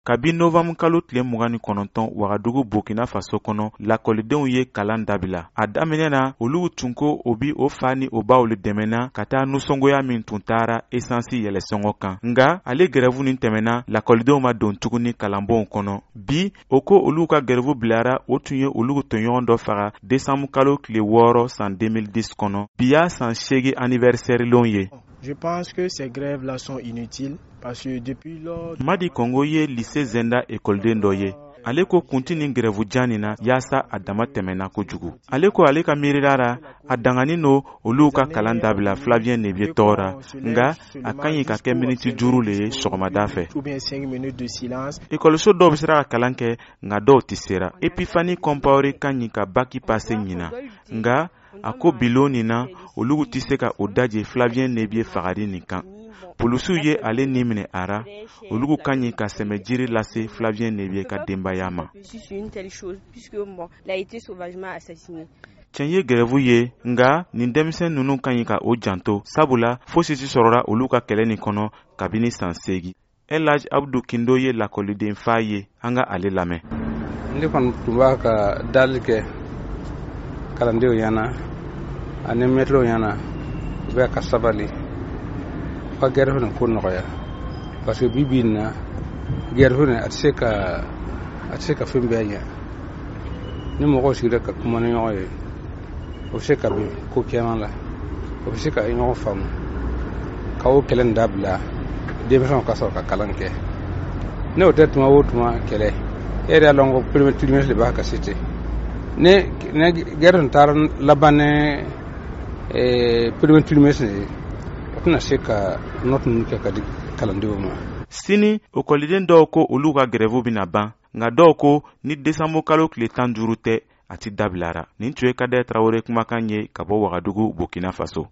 Kabi novembre kalo tile 29 Wagadugu Burkina Faso kɔnɔ lakɔlidenw ye kalan dabila. A daminɛna olu tun ko o bi o fa ni o baw le dɛmɛna ka taa nusɔngoya min tun taara esansi yɛlɛsɔngɔ kan. Nga ale grève nin tɛmɛna lakɔlidenw ma don tuguni kalanbonw kɔnɔ. Bi o ko olu ka grève bilara o tun ye olu tɔɲɔgɔn dɔ faga décembre kalo tile 6 san 2010 kɔnɔ. Bi y'a san 8 anniversaire lon ye. Je pense que ces grèves-là sont inutiles parce que depuis lors... Madi Kongo ye lycée Zenda écoleden dɔ ye. Ale ko kunti ni grève jani na yaasa a dama tɛmɛna kojugu. Ale ko ale ka miirira a dangani no olu ka kalan dabila Flavien Nebier tɔɔra nga a kan ɲi ka kɛ miniti 5 le ye sɔgɔmada fɛ. Ekɔliso dɔw bɛ sera ka kalan kɛ nga dɔw tɛ sera. Epifani Compaoré kan ɲi ka baki pase ɲina nga a ko bilo nin na olu tɛ se ka o daje Flavien Nebier fagari nin kan. Polisiw ye ale ni minɛ ara olu kan ɲi ka sɛmɛ jiri lase Flavien Nebier ka denbaya ma. Tiɲɛ ye grève ye nga nin denmisɛn ninnu kan ɲi ka o janto sabula fosi tɛ sɔrɔla olu ka kɛlɛ nin kɔnɔ kabini san 8. Elhaj Abdou Kindo ye lakɔliden fa ye an ka ale lamɛn. Ne kɔni tun b'a ka dali kɛ kalandenw ɲɛna ani maîtres ɲɛna u bɛ ka sabali ka grève nin ko nɔgɔya parce que bi in na grève nin a tɛ se ka fɛn bɛɛ ɲɛ ni mɔgɔw sigira ka kuma ni ɲɔgɔn ye o bɛ se ka bin ko caman la o bɛ se ka ɲɔgɔn faamu ka o kɛlɛ nin dabila denmisɛnw ka sɔrɔ ka kalan kɛ ne o tɛ tuma o tuma kɛlɛ e yɛrɛ y'a dɔn ko premier trimestre de b'a ka cité ne grève nin taara laban ne premier trimestre ye o tɛna se ka note ninnu kɛ ka di kalandenw ma. Sini ekɔliden dɔw ko olu ka grève bɛna ban nka dɔw ko ni décembre kalo tile 15 tɛ a ti dabilara. Nin tun ye Kader Traoré kumakan ye ka bɔ Wagadugu Burkina Faso.